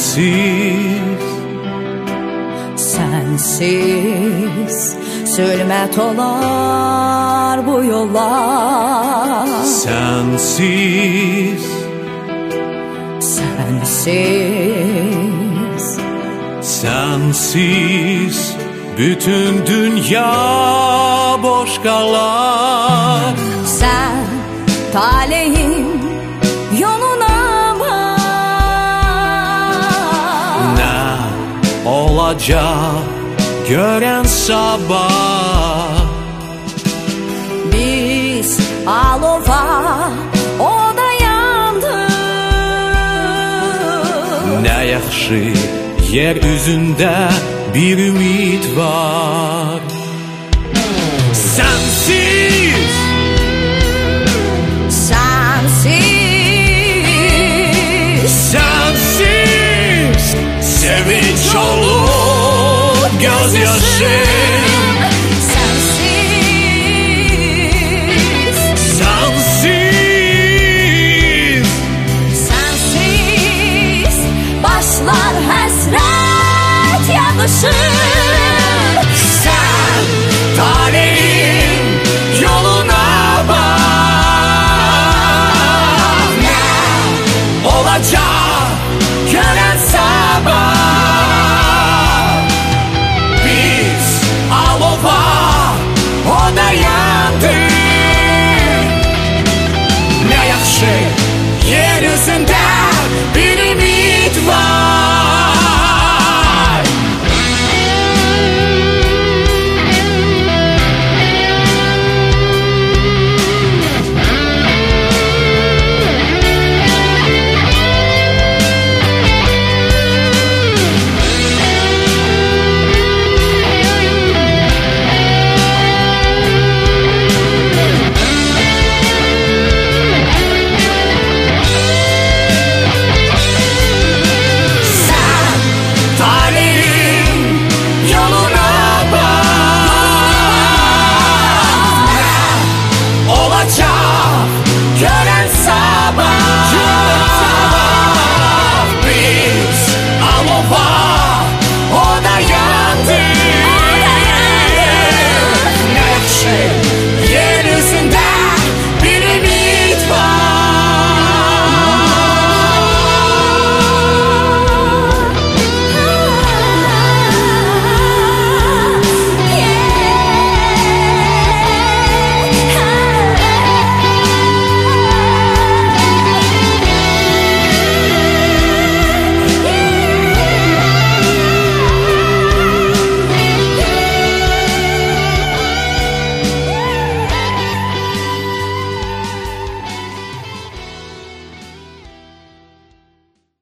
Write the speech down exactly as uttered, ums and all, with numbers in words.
Sensiz, sensiz zulmet olar bu yollar. sensiz, Sensiz, sensiz bütün dünya boş kalar. sen talehin yoluna bak. Ne olacak gören sabah. Biz alova o da yandı. Ne yaxşı yeryüzünde bir ümit var. Sensiz, Sensiz, sensiz sevinç olur gözyaşı. sensiz, Sensiz, sensiz başlar hasret yağışır. sen talehin yoluna bak. Ne olacak gören